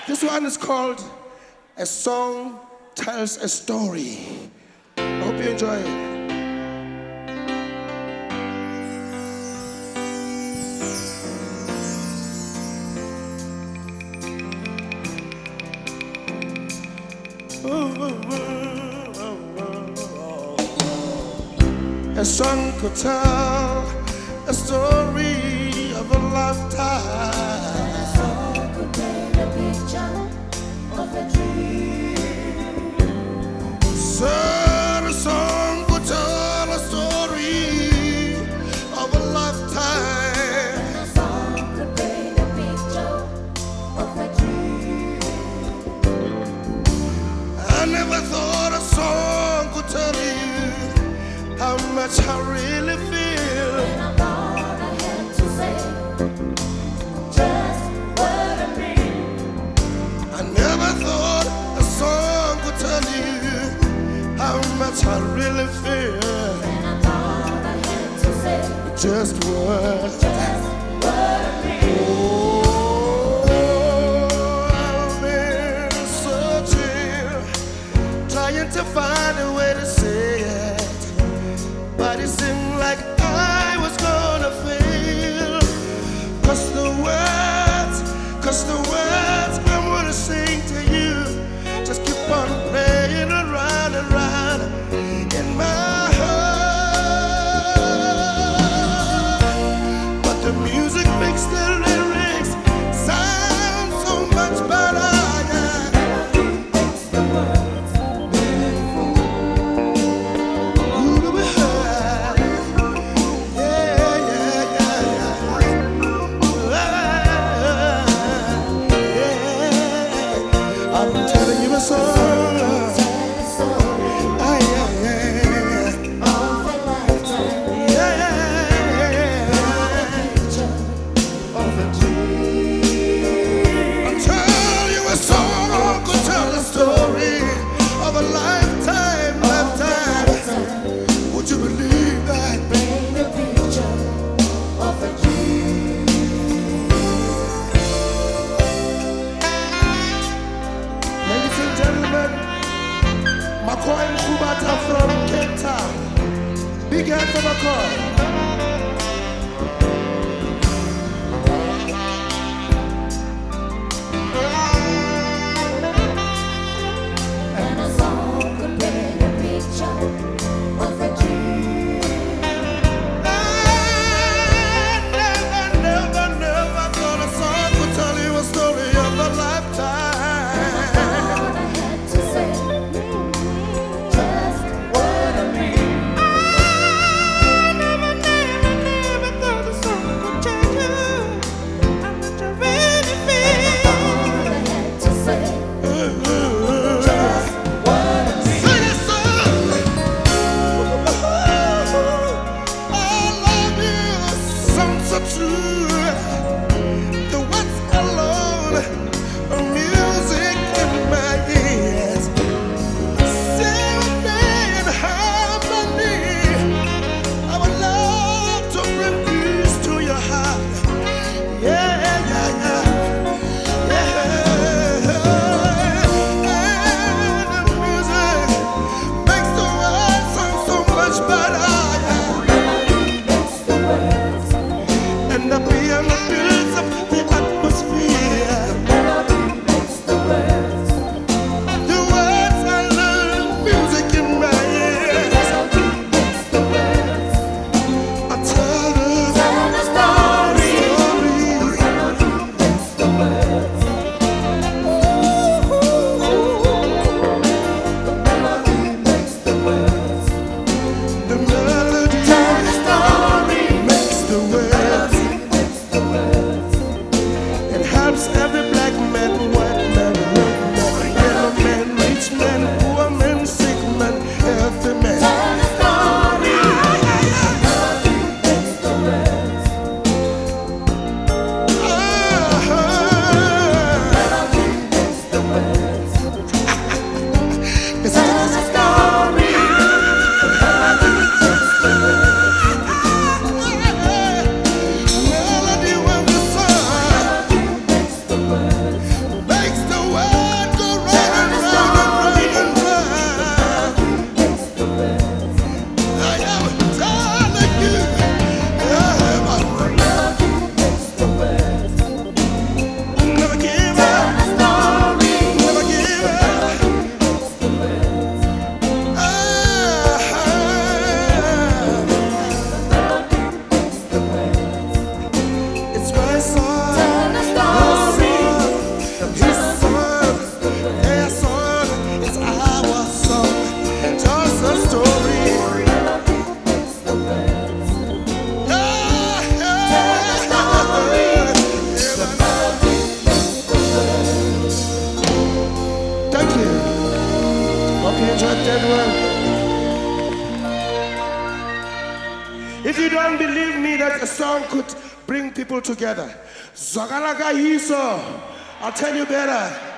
This one is called A Song Tells a Story. I hope you enjoy it. A song could tell a story of a lifetime. A song could paint a picture of a dream. So a song could tell a story of a lifetime. A song could paint a picture of a dream. I never thought a song could tell you how much I really feel. And I thought I had to say just what I mean. I never thought a song could tell you how much I really feel. And I thought I had to say Just what? just what I mean. Oh, I've been searching, trying to find a way to say it. But it seemed like I was gonna fail. Cause the words I wanna sing to you just keep on playing around and round in my heart. But the music makes the lyrics sound so much better. Melody makes the words meaningful. Ooh, I'm telling you a song. Tell a story Ah, yeah, yeah, of a lifetime. Picture of a dream. I'm telling you a song could tell a story of a lifetime, lifetime. Would you believe that? Paint a picture of a dream. Ladies and gentlemen, McCoy Kubata from Cape Town. Big hand for McCoy. And a song could paint a picture of a dream. Never thought a song could tell you a story of a lifetime. Thought I had to say just what I mean. Never that word. If you don't believe me that a song could bring people together, Zagalaga Hiso, I'll tell you better.